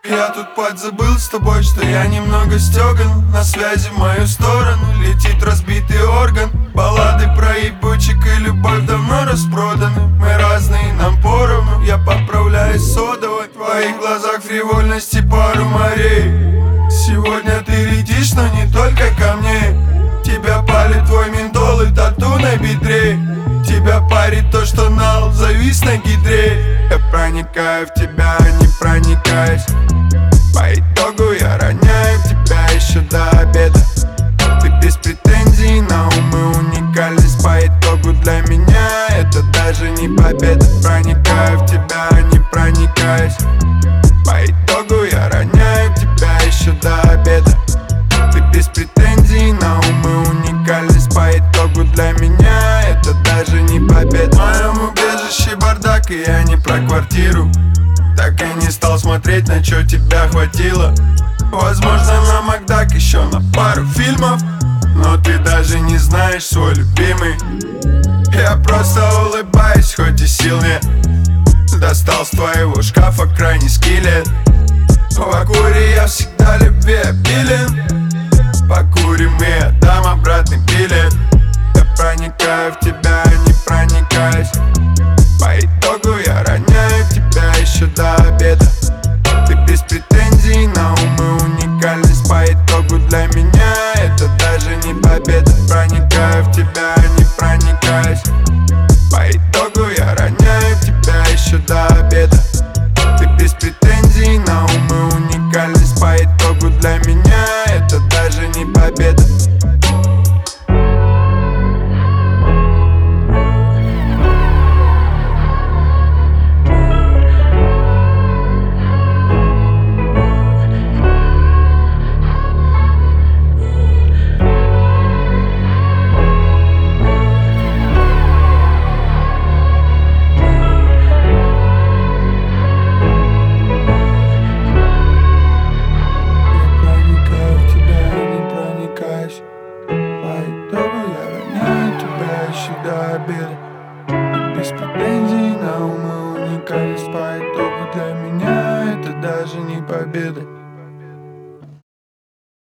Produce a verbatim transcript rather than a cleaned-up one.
Я тут подзабыл с тобой, что я немного стёган. На связи в мою сторону летит разбитый орган. Баллады про ебучек и любовь давно распроданы. Мы разные, нам поровну, я поправляюсь содовой. В твоих глазах фривольности пару морей. Сегодня ты летишь, но не только ко мне. Тебя палит твой ментол и тату на бедре. Тебя парит то, что нал завис на гидре. Я проникаю в тебя, не проникаюсь. По итогу я роняю тебя еще до обеда. Ты без претензий на ум и уникальность. По итогу для меня это даже не победа. Проникаю в тебя, не проникаюсь. По итогу я роняю тебя еще до обеда. Ты без претензий на ум и уникальность. По итогу для меня это даже не победа. В моем убежище бардак, и я не про квартиру. Так и не стал смотреть, на чё тебя хватило. Возможно, на Макдак еще на пару фильмов. Но ты даже не знаешь свой любимый. Я просто улыбаюсь, хоть и сил нет. Достал с твоего шкафа крайний скелет. В Акуре я всегда любви обилен. Покурим и отдам обратный билет. Я проникаю в тебя, не проникаюсь. По итогу я роняю тебя еще до обеда. Ты без претензий на ум и уникальность. По итогу для меня это даже не победа. Проникаю в тебя, не проникаюсь. По итогу я роняю тебя еще до обеда. Ты без претензий на ум и уникальность. По итогу для меня это даже не победа. До обеда. Ты без претензий на ум и уникальность. По итогу для меня это даже не победа.